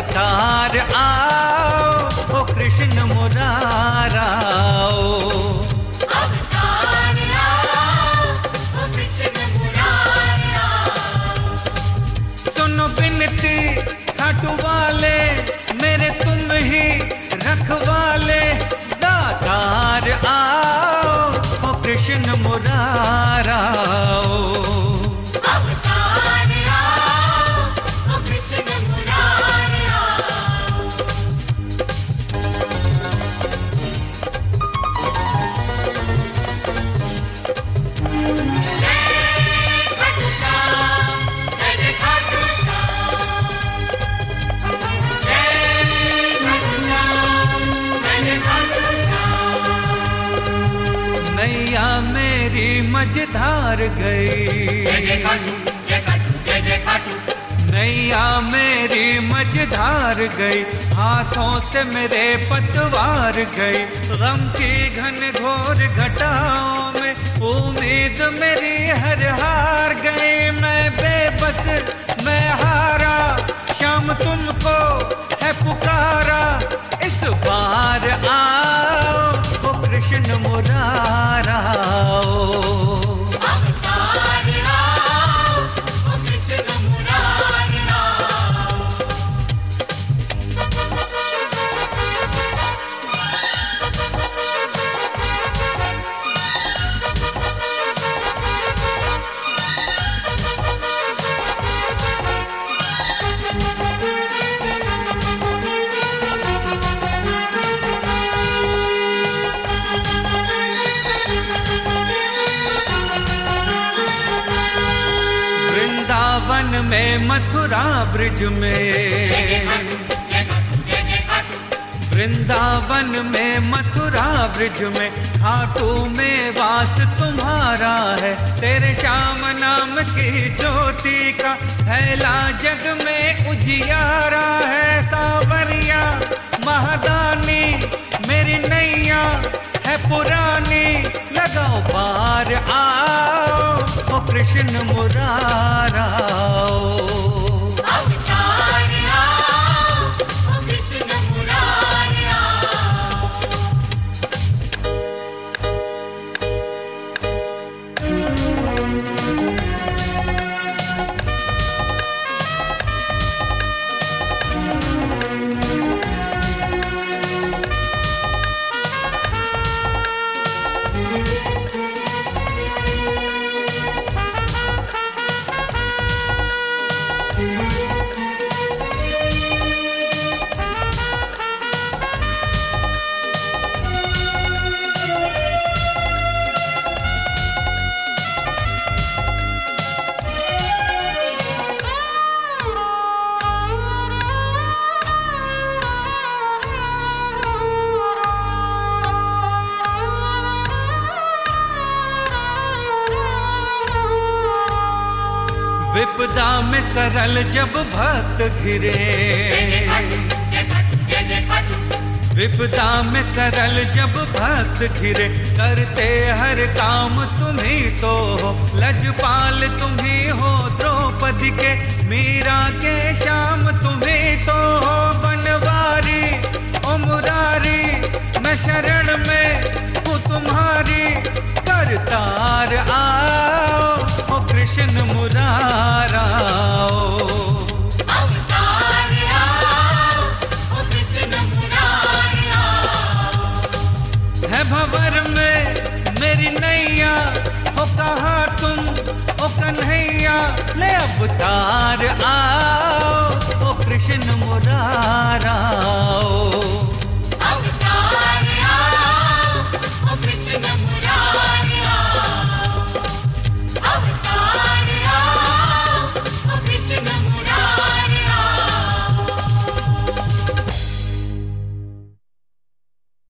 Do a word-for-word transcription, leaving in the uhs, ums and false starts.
अवतार आओ, ओ कृष्ण मुरारा आओ। अवतार आओ, ओ कृष्ण मुरारा आओ। सुनो बिनती खाटू वाले, मेरे तुम ही रखवाले, दातार आओ, ओ कृष्ण मुरारा आओ। अवतार आओ, ओ कृष्ण मुरारा आओ। जय खाटू श्याम, जय जय खाटू श्याम। जय खाटू श्याम, जय जय खाटू श्याम। नैया मेरी मझधार गई, जय जय खाटू, जय खाटू, जय जय खाटू। नैया मेरी मझधार गई, हाथों से मेरे पतवार गई। गम की घन घोर घटाओं में उम्मीद मेरी हर हार गई। मैं बेबस मैं हारा, शाम तुमको है पुकारा। इस बार आओ, ओ कृष्ण मुरारा आओ। अवतार आओ, ओ कृष्ण मुरारा आओ। वृंदावन में मथुरा ब्रिज में, वृंदावन में मथुरा ब्रिज में, खाटू में वास तुम्हारा है। तेरे श्याम नाम की ज्योति का फैला जग में उजियारा है। सावरिया महादानी मेरी नैया है पुरानी, लगाओ पार आओ, ओ कृष्ण मुरारा आओ। अवतार आओ, ओ कृष्ण मुरारा आओ। विपदा में सरल जब भक्त घिरे, जय खाटू, जय जय खाटू। विपदा में सरल जब भक्त घिरे, करते हर काम तुम्ही तो हो। लजपाल तुम्ही हो, द्रौपदी के मीरा के श्याम तुम्ही तो हो। बनवारी ओ मुरारी, मैं शरण में हूँ तुम्हारी। करतार आओ, ओ कृष्ण मुरारा आओ। अवतार आओ, ओ कृष्ण मुरारा आओ। है भंवर में मेरी नैया, हो कहाँ तुम ओ कन्हैया। ले अवतार आओ, ओ कृष्ण मुरारा आओ।